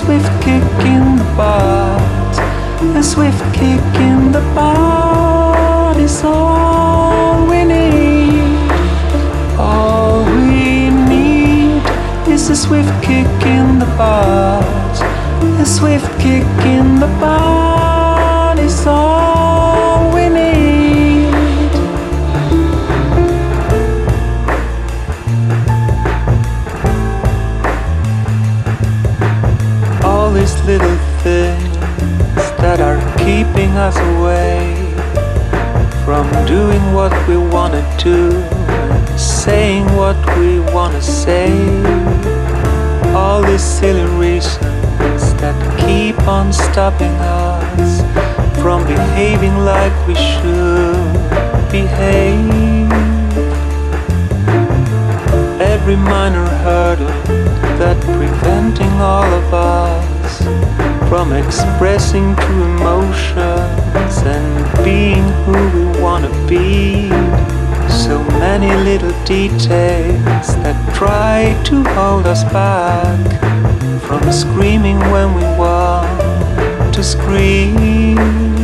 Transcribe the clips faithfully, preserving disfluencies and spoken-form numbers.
swift kick in the butt, a swift kick in the butt is all we need. All we need is a swift kick in the butt, a swift kick in the butt is all we need. All these little things that are keeping us away from doing what we wanna do, saying what we wanna say. All these silly reasons that keep on stopping us from behaving like we should behave. Every minor hurdle that preventing all of us from expressing true emotions and being who we wanna be. So many little details that try to hold us back from screaming when we want to scream.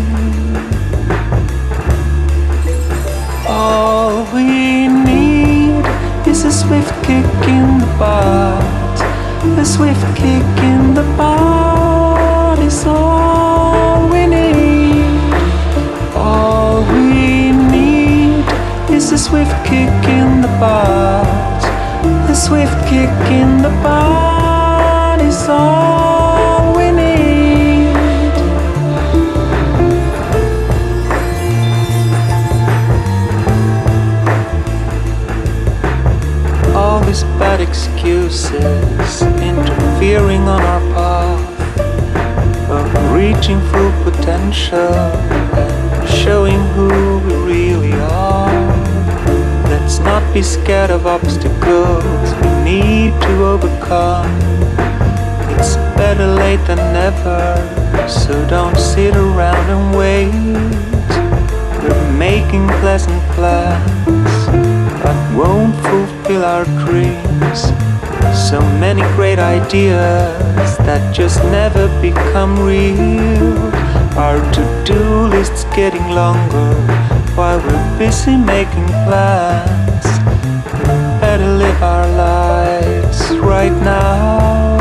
All we need is a swift kick in the butt, a swift kick in the butt is all we need. All we need is a swift kick in the butt, a swift kick in the butt is all we need. All these bad excuses interfering on our path of reaching full potential and showing who we really are. Let's not be scared of obstacles we need to overcome. It's better late than never, so don't sit around and wait. We're making pleasant plans but won't fulfill our dreams. So many great ideas that just never become real. Our to-do list's getting longer while we're busy making plans. We better live our lives right now.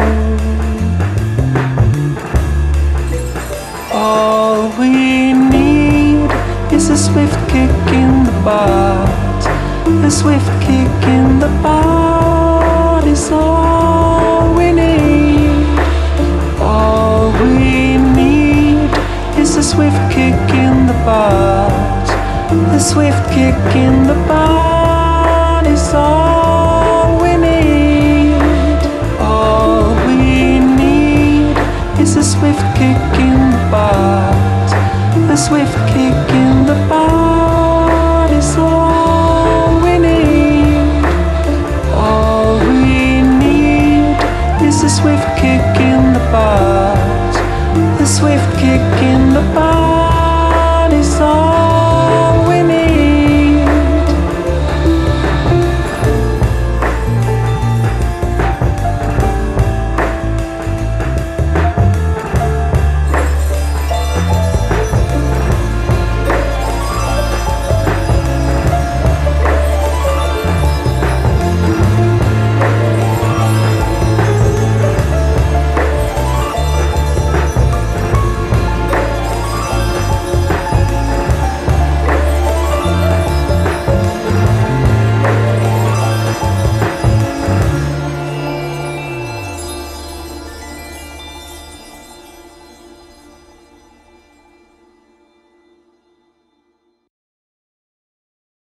All we need is a swift kick in the butt, a swift kick in the butt is all we need. All we need is a swift kick in the butt, a swift kick in the butt is all we need. All we need is a swift kick in the butt, a swift kick in the butt is all we need. All we need is a swift kick in